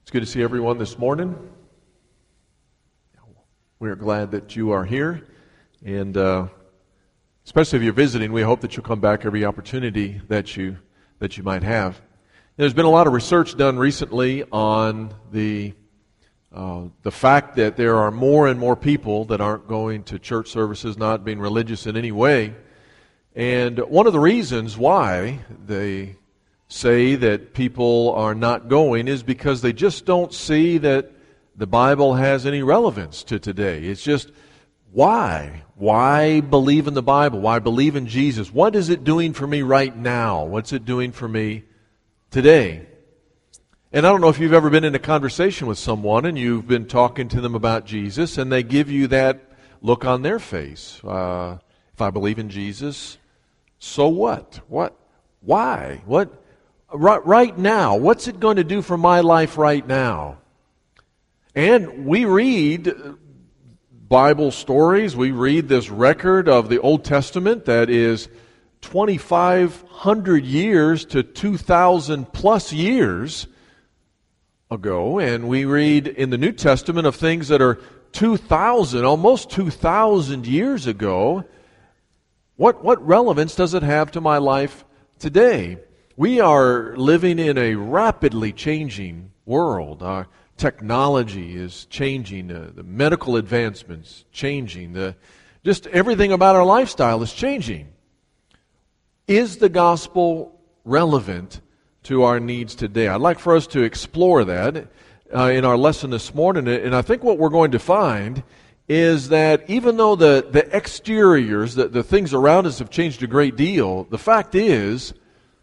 It's good to see everyone this morning. We are glad that you are here, and especially if you're visiting, we hope that you'll come back every opportunity that you might have. There's been a lot of research done recently on the fact that there are more and more people that aren't going to church services, not being religious in any way, and one of the reasons why they say that people are not going is because they just don't see that the Bible has any relevance to today. It's just, why? Why believe in the Bible? Why believe in Jesus? What is it doing for me right now? What's it doing for me today? And I don't know if you've ever been in a conversation with someone and you've been talking to them about Jesus and they give you that look on their face. If I believe in Jesus, so what? What? Why? What? Right now, what's it going to do for my life right now? And we read Bible stories, we read this record of the Old Testament that is 2,500 years to 2,000 plus years ago, and we read in the New Testament of things that are 2,000, almost 2,000 years ago. What relevance does it have to my life today? We are living in a rapidly changing world. Our technology is changing. The medical advancements changing. Just everything about our lifestyle is changing. Is the gospel relevant to our needs today? I'd like for us to explore that in our lesson this morning. And I think what we're going to find is that even though the exteriors, the things around us have changed a great deal, the fact is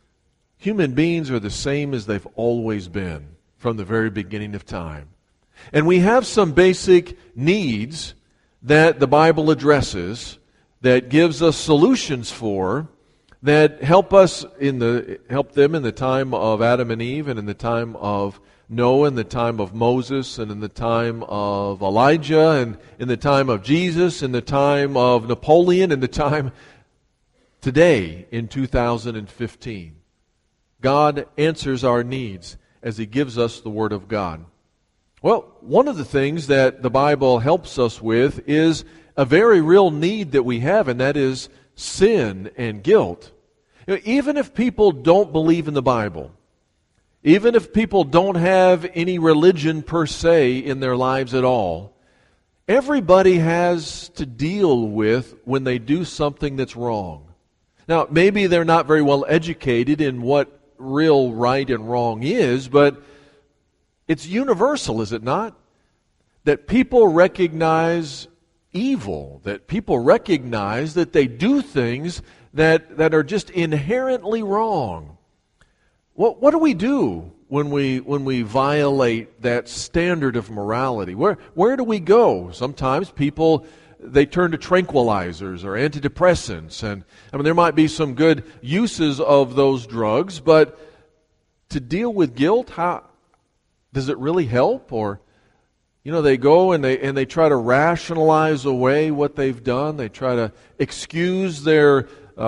human beings are the same as they've always been from the very beginning of time. And we have some basic needs that the Bible addresses, that gives us solutions for, that help them in the time of Adam and Eve, and in the time of Noah, in the time of Moses, and in the time of Elijah, and in the time of Jesus, in the time of Napoleon, in the time today in 2015. God answers our needs as He gives us the Word of God. Well, one of the things that the Bible helps us with is a very real need that we have, and that is sin and guilt. Even if people don't believe in the Bible, even if people don't have any religion per se in their lives at all, everybody has to deal with when they do something that's wrong. Now, maybe they're not very well educated in what real right and wrong is, but it's universal, is it not? That people recognize evil, that people recognize that they do things that are just inherently wrong. What do we do when we violate that standard of morality? Where do we go? Sometimes people, they turn to tranquilizers or antidepressants, and there might be some good uses of those drugs, but to deal with guilt, how does it really help? Or they go and they try to rationalize away what they've done. They try to excuse their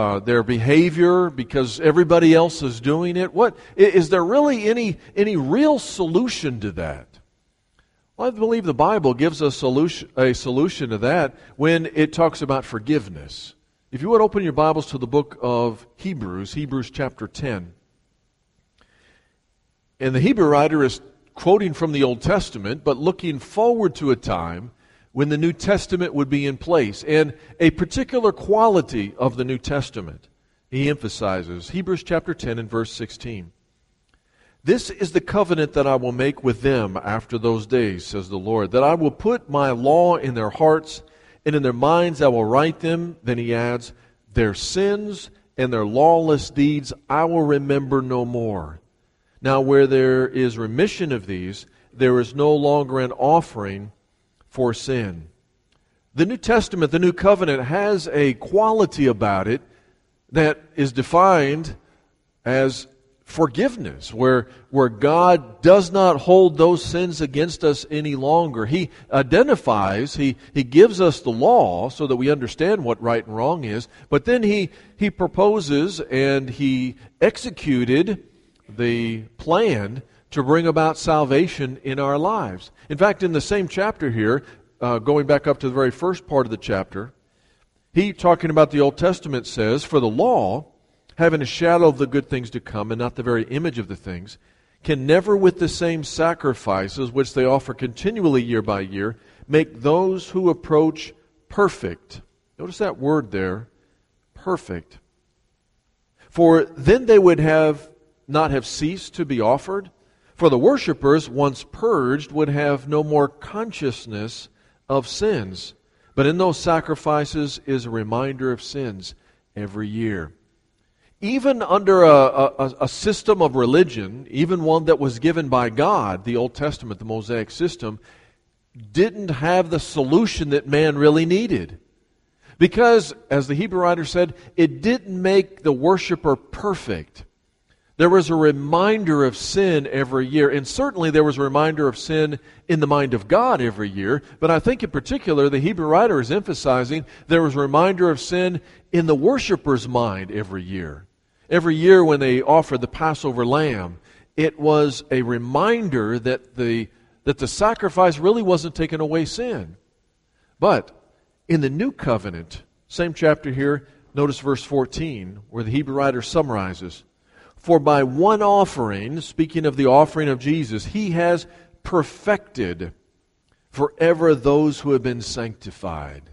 behavior because everybody else is doing it. What is there really any real solution to that? Well, I believe the Bible gives us a solution to that when it talks about forgiveness. If you would open your Bibles to the book of Hebrews chapter 10. And the Hebrew writer is quoting from the Old Testament, but looking forward to a time when the New Testament would be in place. And a particular quality of the New Testament, he emphasizes. Hebrews chapter 10 and verse 16. This is the covenant that I will make with them after those days, says the Lord, that I will put my law in their hearts, and in their minds I will write them. Then he adds, their sins and their lawless deeds I will remember no more. Now where there is remission of these, there is no longer an offering for sin. The New Testament, the New Covenant, has a quality about it that is defined as forgiveness, where God does not hold those sins against us any longer. He identifies, He gives us the law so that we understand what right and wrong is, but then He proposes and He executed the plan to bring about salvation in our lives. In fact, in the same chapter here, going back up to the very first part of the chapter, he, talking about the Old Testament, says, "For the law, having a shadow of the good things to come, and not the very image of the things, can never with the same sacrifices which they offer continually year by year, make those who approach perfect." Notice that word there, perfect. "For then they would not have ceased to be offered. For the worshippers, once purged, would have no more consciousness of sins. But in those sacrifices is a reminder of sins every year." Even under a system of religion, even one that was given by God, the Old Testament, the Mosaic system, didn't have the solution that man really needed. Because, as the Hebrew writer said, it didn't make the worshiper perfect. There was a reminder of sin every year, and certainly there was a reminder of sin in the mind of God every year, but I think in particular the Hebrew writer is emphasizing there was a reminder of sin in the worshiper's mind every year. Every year when they offered the Passover lamb, it was a reminder that the sacrifice really wasn't taking away sin. But in the New Covenant, same chapter here, notice verse 14, where the Hebrew writer summarizes, "For by one offering," speaking of the offering of Jesus, "He has perfected forever those who have been sanctified."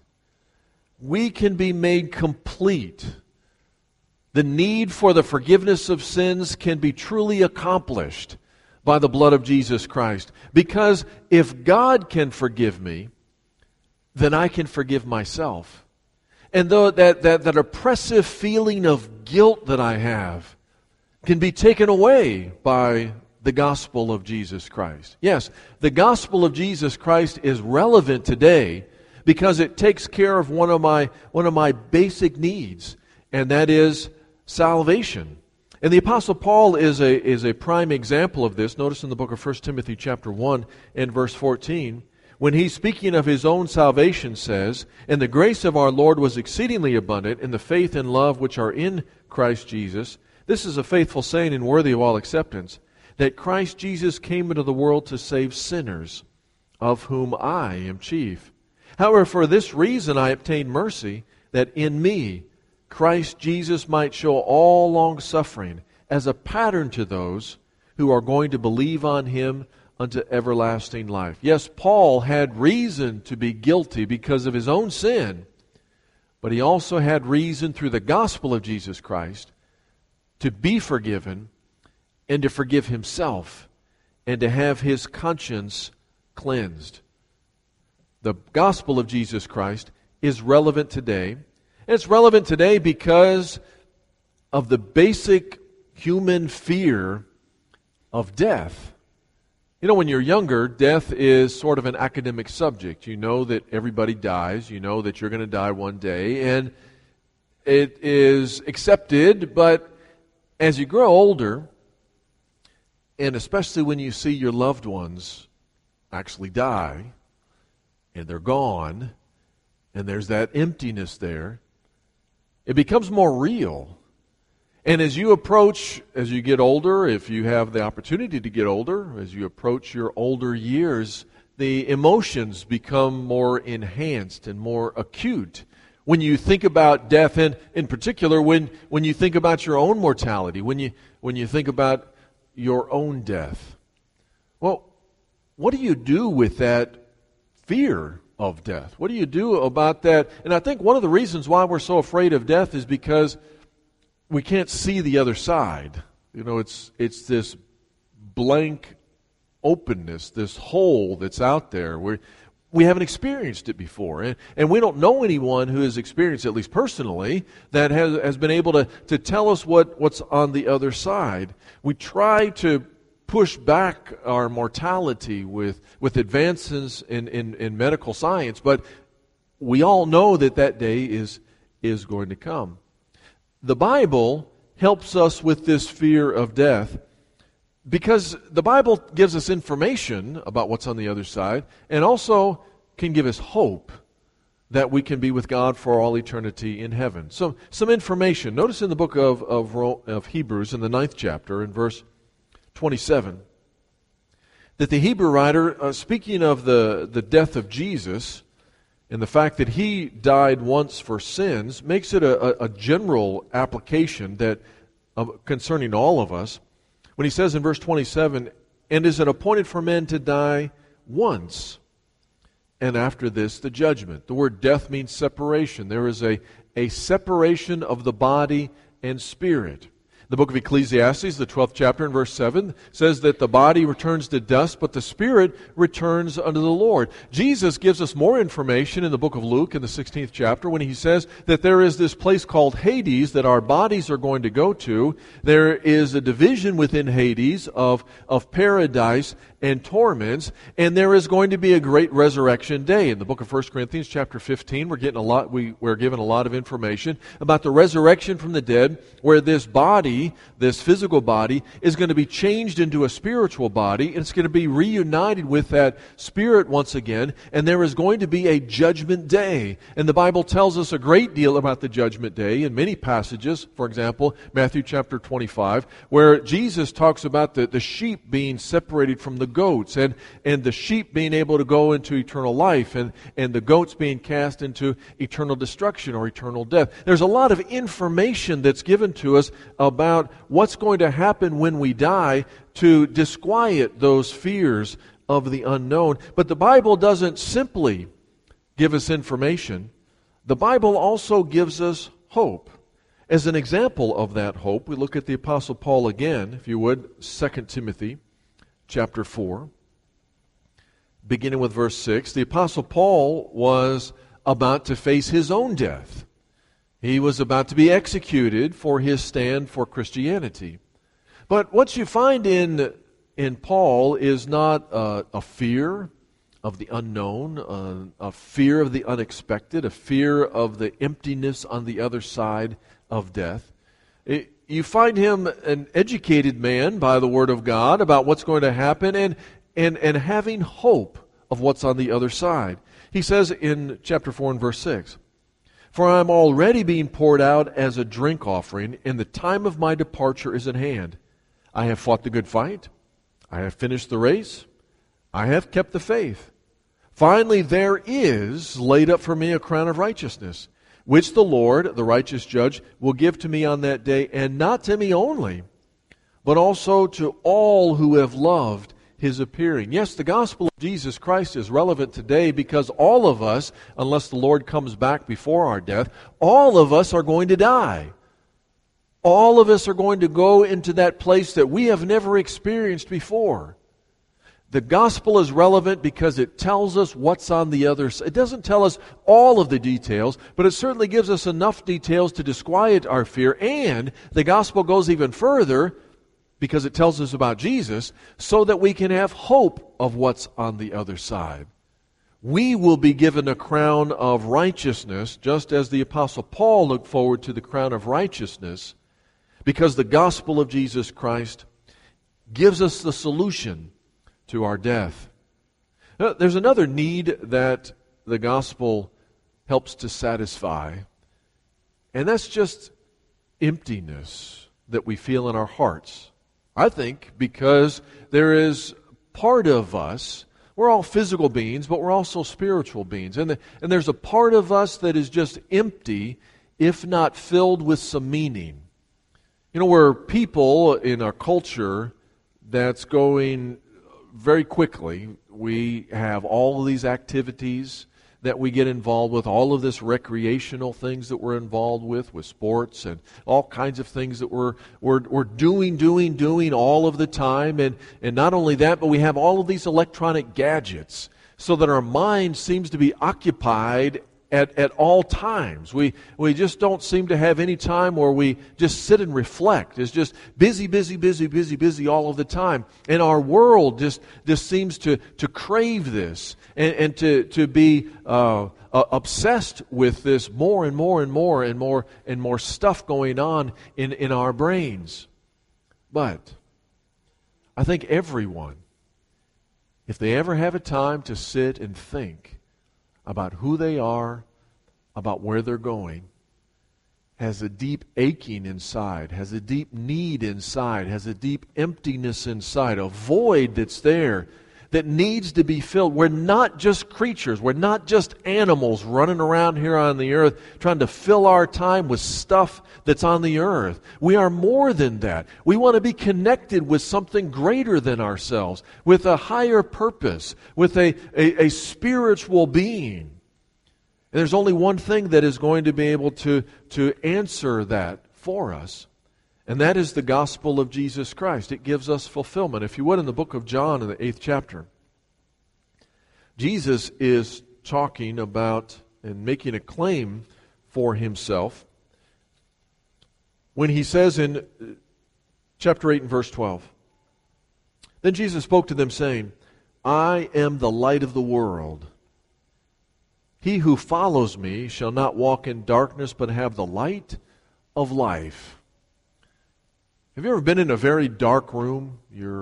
We can be made complete. The need for the forgiveness of sins can be truly accomplished by the blood of Jesus Christ. Because if God can forgive me, then I can forgive myself. And though that oppressive feeling of guilt that I have can be taken away by the gospel of Jesus Christ. Yes, the gospel of Jesus Christ is relevant today because it takes care of one of my basic needs, and that is salvation. And the Apostle Paul is a prime example of this. Notice in the book of 1 Timothy chapter 1 and verse 14, when he's speaking of his own salvation, says, "And the grace of our Lord was exceedingly abundant in the faith and love which are in Christ Jesus. This is a faithful saying and worthy of all acceptance, that Christ Jesus came into the world to save sinners, of whom I am chief. However, for this reason I obtained mercy, that in me Christ Jesus might show all long-suffering as a pattern to those who are going to believe on Him unto everlasting life." Yes, Paul had reason to be guilty because of his own sin, but he also had reason through the gospel of Jesus Christ to be forgiven and to forgive himself and to have his conscience cleansed. The gospel of Jesus Christ is relevant today. And it's relevant today because of the basic human fear of death. You know, when you're younger, death is sort of an academic subject. You know that everybody dies. You know that you're going to die one day. And it is accepted, but as you grow older, and especially when you see your loved ones actually die, and they're gone, and there's that emptiness there, it becomes more real. And as you get older, if you have the opportunity to get older, as you approach your older years, the emotions become more enhanced and more acute. When you think about death, and in particular, when you think about your own mortality, when you think about your own death. Well, what do you do with that fear of death? What do you do about that? And I think one of the reasons why we're so afraid of death is because we can't see the other side. You know, it's this blank openness, this hole that's out there where we haven't experienced it before. And we don't know anyone who has experienced, at least personally, that has been able to tell us what's on the other side. We try to push back our mortality with advances in medical science, but we all know that day is going to come. The Bible helps us with this fear of death because the Bible gives us information about what's on the other side and also can give us hope that we can be with God for all eternity in heaven. So, some information. Notice in the book of Hebrews in the 9th chapter in verse 27, that the Hebrew writer, speaking of the death of Jesus and the fact that he died once for sins, makes it a general application that concerning all of us. When he says in verse 27, "And is it appointed for men to die once, and after this the judgment?" The word death means separation. There is a separation of the body and spirit. The book of Ecclesiastes, the 12th chapter and verse 7, says that the body returns to dust, but the spirit returns unto the Lord. Jesus gives us more information in the book of Luke in the 16th chapter when he says that there is this place called Hades that our bodies are going to go to. There is a division within Hades of paradise and torments, and there is going to be a great resurrection day. In the book of 1 Corinthians chapter 15, we're given a lot of information about the resurrection from the dead, where this body, this physical body, is going to be changed into a spiritual body, and it's going to be reunited with that spirit once again, and there is going to be a judgment day. And the Bible tells us a great deal about the judgment day in many passages. For example, Matthew chapter 25, where Jesus talks about the sheep being separated from the goats, and the sheep being able to go into eternal life, and the goats being cast into eternal destruction or eternal death. There's a lot of information that's given to us about what's going to happen when we die to disquiet those fears of the unknown. But the Bible doesn't simply give us information. The Bible also gives us hope. As an example of that hope, we look at the Apostle Paul again, if you would, 2 Timothy chapter 4, beginning with verse 6. The Apostle Paul was about to face his own death. He was about to be executed for his stand for Christianity. But what you find in Paul is not a fear of the unknown, a fear of the unexpected, a fear of the emptiness on the other side of death. You find him an educated man by the Word of God about what's going to happen and having hope of what's on the other side. He says in chapter 4 and verse 6, "For I am already being poured out as a drink offering, and the time of my departure is at hand. I have fought the good fight. I have finished the race. I have kept the faith. Finally, there is laid up for me a crown of righteousness, which the Lord, the righteous judge, will give to me on that day, and not to me only, but also to all who have loved his appearing." Yes, the gospel of Jesus Christ is relevant today because all of us, unless the Lord comes back before our death, all of us are going to die. All of us are going to go into that place that we have never experienced before. The gospel is relevant because it tells us what's on the other side. It doesn't tell us all of the details, but it certainly gives us enough details to disquiet our fear. And the gospel goes even further because it tells us about Jesus so that we can have hope of what's on the other side. We will be given a crown of righteousness, just as the Apostle Paul looked forward to the crown of righteousness, because the gospel of Jesus Christ gives us the solution to our death. Now, there's another need that the gospel helps to satisfy, and that's just emptiness that we feel in our hearts. I think because there is part of us, we're all physical beings, but we're also spiritual beings, and there's a part of us that is just empty, if not filled with some meaning. You know, we're people in our culture that's going very quickly. We have all of these activities that we get involved with, all of this recreational things that we're involved with sports and all kinds of things that we're doing all of the time. And not only that, but we have all of these electronic gadgets so that our mind seems to be occupied at all times. We just don't seem to have any time where we just sit and reflect. It's just busy all of the time. And our world just seems to crave this and to be obsessed with this more and more stuff going on in our brains. But I think everyone, if they ever have a time to sit and think about who they are, about where they're going, has a deep aching inside, has a deep need inside, has a deep emptiness inside, a void that's there that needs to be filled. We're not just creatures. We're not just animals running around here on the earth trying to fill our time with stuff that's on the earth. We are more than that. We want to be connected with something greater than ourselves, with a higher purpose, with a spiritual being. And there's only one thing that is going to be able to answer that for us, and that is the gospel of Jesus Christ. It gives us fulfillment. If you would, in the book of John, in the 8th chapter, Jesus is talking about and making a claim for himself when he says in chapter 8 and verse 12, "Then Jesus spoke to them, saying, I am the light of the world. He who follows me shall not walk in darkness, but have the light of life." Have you ever been in a very dark room?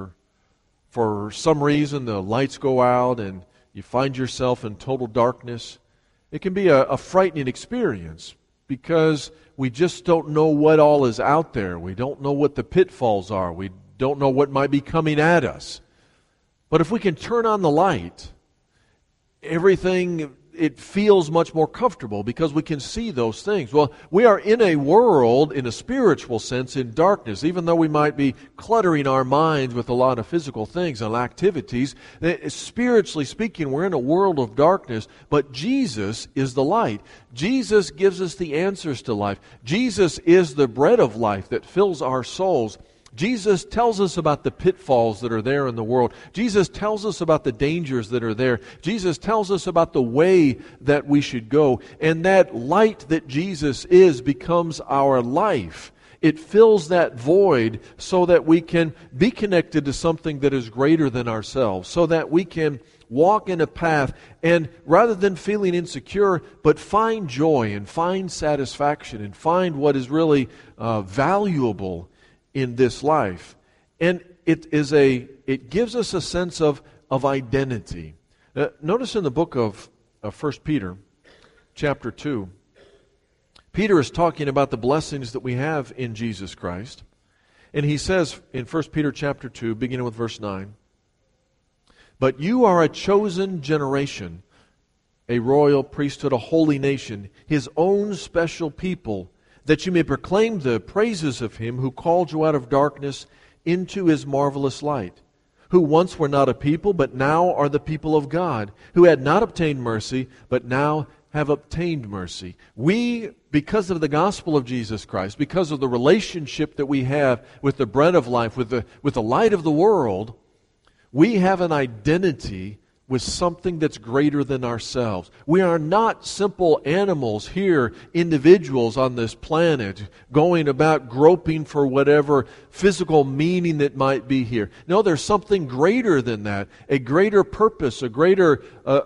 For some reason, the lights go out and you find yourself in total darkness. It can be a frightening experience because we just don't know what all is out there. We don't know what the pitfalls are. We don't know what might be coming at us. But if we can turn on the light, everything, it feels much more comfortable because we can see those things. Well, we are in a world, in a spiritual sense, in darkness. Even though we might be cluttering our minds with a lot of physical things and activities, spiritually speaking, we're in a world of darkness, but Jesus is the light. Jesus gives us the answers to life. Jesus is the bread of life that fills our souls. Jesus tells us about the pitfalls that are there in the world. Jesus tells us about the dangers that are there. Jesus tells us about the way that we should go. And that light that Jesus is becomes our life. It fills that void so that we can be connected to something that is greater than ourselves, so that we can walk in a path and rather than feeling insecure, but find joy and find satisfaction and find what is really valuable in this life. And it gives us a sense of identity. Notice in the book of 1 Peter, chapter 2, Peter is talking about the blessings that we have in Jesus Christ. And he says in 1 Peter chapter 2, beginning with verse 9, "But you are a chosen generation, a royal priesthood, a holy nation, His own special people, that you may proclaim the praises of Him who called you out of darkness into His marvelous light, who once were not a people, but now are the people of God, who had not obtained mercy, but now have obtained mercy." We, because of the gospel of Jesus Christ, because of the relationship that we have with the bread of life, with the light of the world, we have an identity with something that's greater than ourselves. We are not simple animals here, individuals on this planet, going about groping for whatever physical meaning that might be here. No, there's something greater than that, a greater purpose, a greater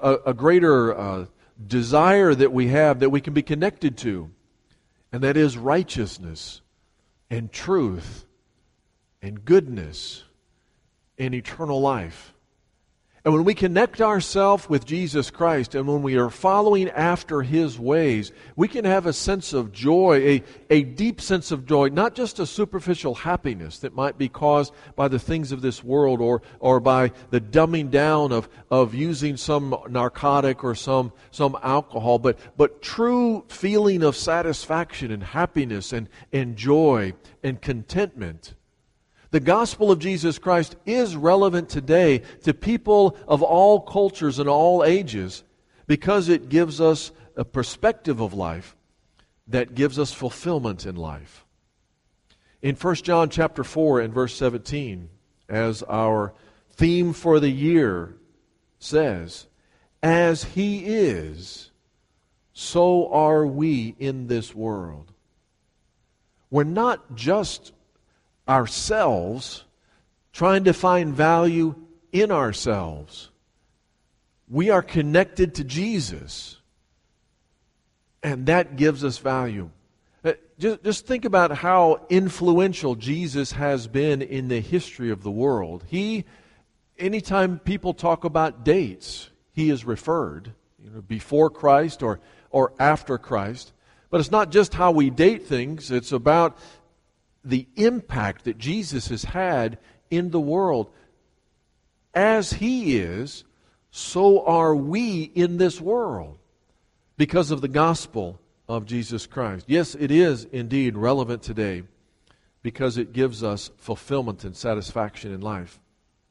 desire that we have that we can be connected to, and that is righteousness and truth and goodness and eternal life. And when we connect ourselves with Jesus Christ and when we are following after His ways, we can have a sense of joy, a deep sense of joy, not just a superficial happiness that might be caused by the things of this world or by the dumbing down of using some narcotic or some alcohol, but true feeling of satisfaction and happiness and joy and contentment. The gospel of Jesus Christ is relevant today to people of all cultures and all ages because it gives us a perspective of life that gives us fulfillment in life. In 1 John chapter 4 and verse 17, as our theme for the year says, "As He is, so are we in this world." We're not just ourselves trying to find value in ourselves. We are connected to Jesus, and that gives us value. Just think about how influential Jesus has been in the history of the world. Anytime people talk about dates, He is referred, before Christ or after Christ. But it's not just how we date things, it's about the impact that Jesus has had in the world. as He is, so are we in this world because of the gospel of Jesus Christ. Yes, it is indeed relevant today because it gives us fulfillment and satisfaction in life.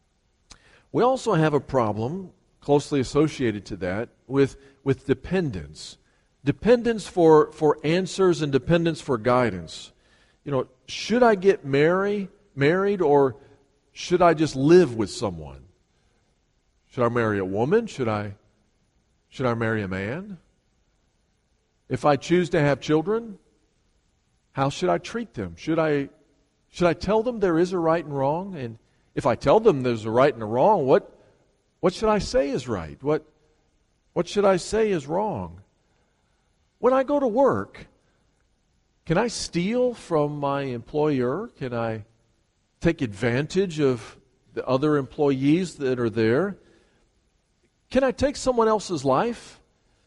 We also have a problem closely associated to that with dependence. Dependence for answers and dependence for guidance. Should I get married or should I just live with someone? Should I marry a woman? Should I marry a man? If I choose to have children, how should I treat them? Should I tell them there is a right and wrong? And if I tell them there's a right and a wrong, what should I say is right? What should I say is wrong? When I go to work, can I steal from my employer? Can I take advantage of the other employees that are there? Can I take someone else's life?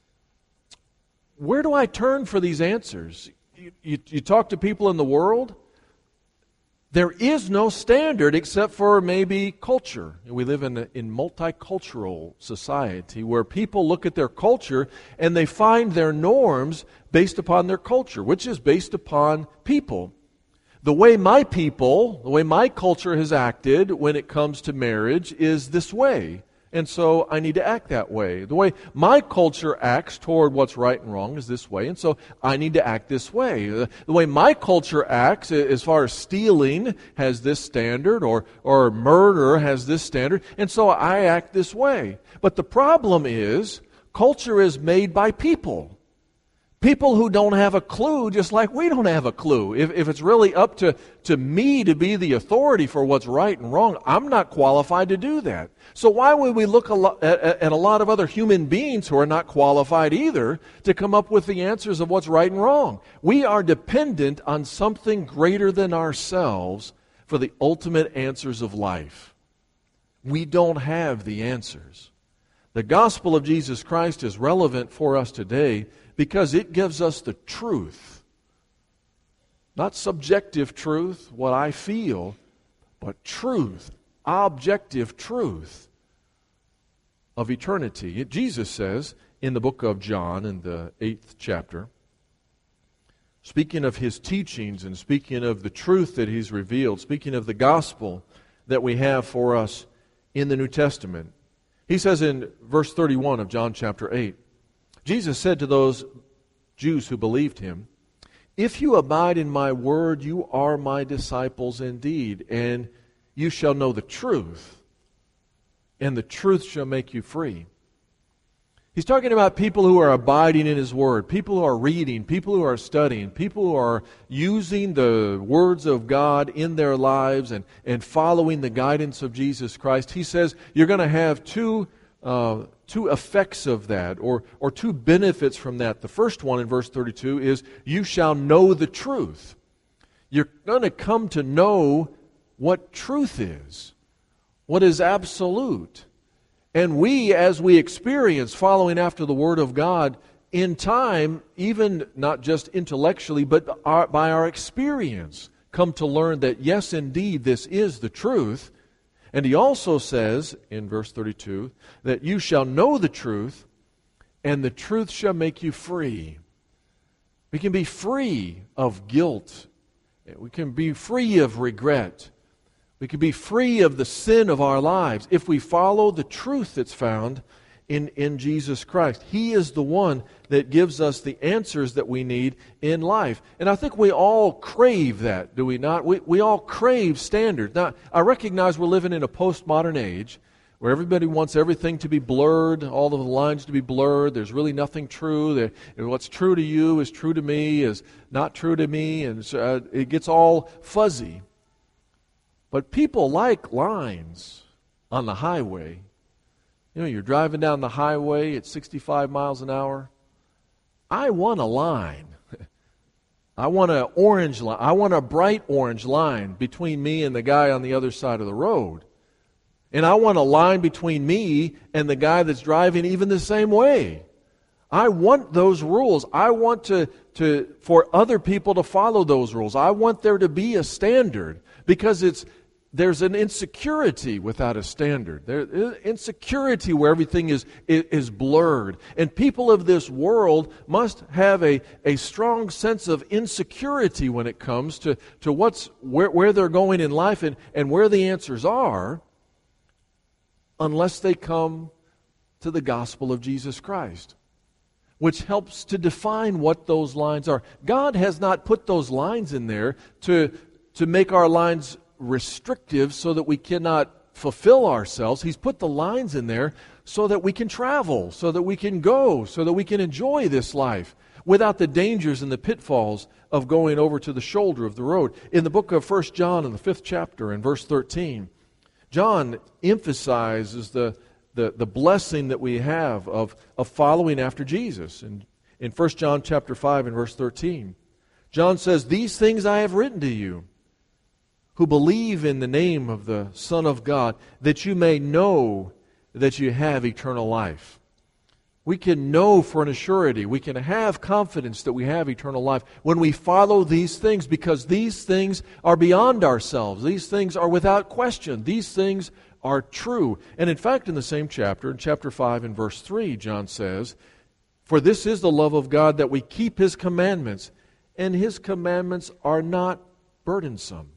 Where do I turn for these answers? You talk to people in the world, there is no standard except for maybe culture. We live in multicultural society where people look at their culture and they find their norms based upon their culture, which is based upon people. The way my culture has acted when it comes to marriage is this way. And so I need to act that way. The way my culture acts toward what's right and wrong is this way, and so I need to act this way. The way my culture acts as far as stealing has this standard, or murder has this standard, and so I act this way. But the problem is, culture is made by people. People who don't have a clue, just like we don't have a clue. If it's really up to me to be the authority for what's right and wrong, I'm not qualified to do that. So why would we look at a lot of other human beings who are not qualified either to come up with the answers of what's right and wrong? We are dependent on something greater than ourselves for the ultimate answers of life. We don't have the answers. The gospel of Jesus Christ is relevant for us today because it gives us the truth. Not subjective truth, what I feel, but truth, objective truth of eternity. Jesus says in the book of John, in the 8th chapter, speaking of His teachings and speaking of the truth that He's revealed, speaking of the gospel that we have for us in the New Testament, He says in verse 31 of John chapter 8, Jesus said to those Jews who believed Him, "If you abide in my word, you are my disciples indeed, and you shall know the truth, and the truth shall make you free." He's talking about people who are abiding in His word, people who are reading, people who are studying, people who are using the words of God in their lives and following the guidance of Jesus Christ. He says you're going to have two effects of that, or two benefits from that. The first one in verse 32 is you shall know the truth. You're going to come to know what truth is, what is absolute. And we, as we experience following after the Word of God, in time, even not just intellectually, but by our experience, come to learn that yes, indeed, this is the truth. And he also says, in verse 32, that you shall know the truth, and the truth shall make you free. We can be free of guilt. We can be free of regret. We can be free of the sin of our lives if we follow the truth that's found in Jesus Christ. He is the one that gives us the answers that we need in life. And I think we all crave that, do we not? We all crave standards. Now, I recognize we're living in a postmodern age where everybody wants everything to be blurred, all of the lines to be blurred. There's really nothing true. What's true to you is true to me, is not true to me, and so, it gets all fuzzy. But people like lines on the highway. You know, you're driving down the highway at 65 miles an hour. I want a line. I want an orange line. I want a bright orange line between me and the guy on the other side of the road. And I want a line between me and the guy that's driving even the same way. I want those rules. I want for other people to follow those rules. I want there to be a standard because it's there's an insecurity without a standard. There's insecurity where everything is blurred. And people of this world must have a strong sense of insecurity when it comes to where they're going in life and where the answers are, unless they come to the gospel of Jesus Christ, which helps to define what those lines are. God has not put those lines in there to make our lines restrictive so that we cannot fulfill ourselves. He's put the lines in there so that we can travel, so that we can go, so that we can enjoy this life without the dangers and the pitfalls of going over to the shoulder of the road. In the book of 1 John, in the 5th chapter, in verse 13, John emphasizes the blessing that we have of following after Jesus. And in 1 John chapter 5 and verse 13, John says, "These things I have written to you, who believe in the name of the Son of God, that you may know that you have eternal life." We can know for an surety, we can have confidence that we have eternal life when we follow these things, because these things are beyond ourselves. These things are without question. These things are true. And in fact, in the same chapter, in chapter 5 and verse 3, John says, "For this is the love of God, that we keep His commandments, and His commandments are not burdensome."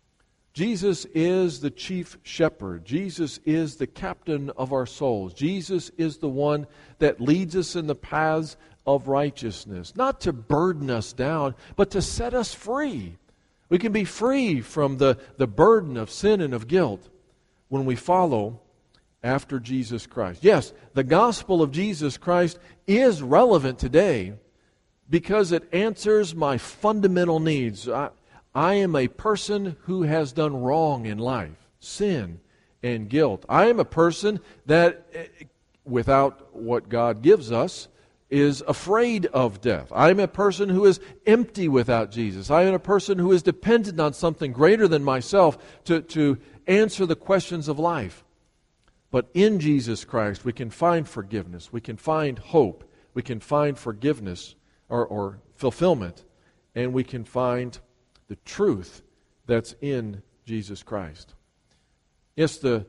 Jesus is the chief shepherd. Jesus is the captain of our souls. Jesus is the one that leads us in the paths of righteousness, not to burden us down, but to set us free. We can be free from the burden of sin and of guilt when we follow after Jesus Christ. Yes, the gospel of Jesus Christ is relevant today because it answers my fundamental needs. I am a person who has done wrong in life, sin and guilt. I am a person that, without what God gives us, is afraid of death. I am a person who is empty without Jesus. I am a person who is dependent on something greater than myself to answer the questions of life. But in Jesus Christ, we can find forgiveness. We can find hope. We can find forgiveness or fulfillment. And we can find the truth that's in Jesus Christ. Yes, the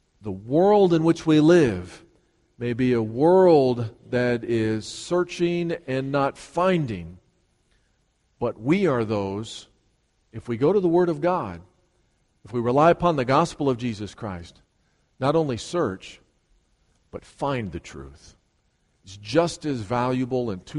world in which we live may be a world that is searching and not finding, but we are those, if we go to the Word of God, if we rely upon the gospel of Jesus Christ, not only search, but find the truth. It's just as valuable in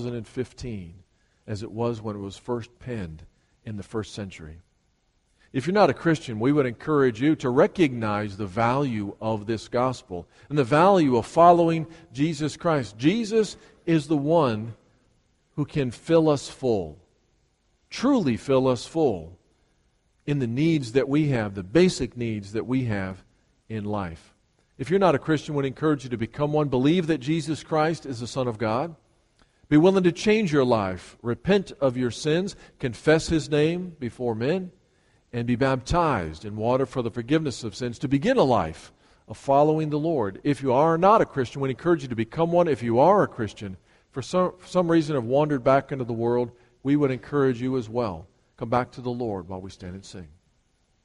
2015 as it was when it was first penned in the first century. If you're not a Christian, we would encourage you to recognize the value of this gospel and the value of following Jesus Christ. Jesus is the one who can fill us full, truly fill us full in the needs that we have, the basic needs that we have in life. If you're not a Christian, we would encourage you to become one. Believe that Jesus Christ is the Son of God. Be willing to change your life. Repent of your sins. Confess His name before men. And be baptized in water for the forgiveness of sins to begin a life of following the Lord. If you are not a Christian, we encourage you to become one. If you are a Christian, for some reason have wandered back into the world, we would encourage you as well. Come back to the Lord while we stand and sing.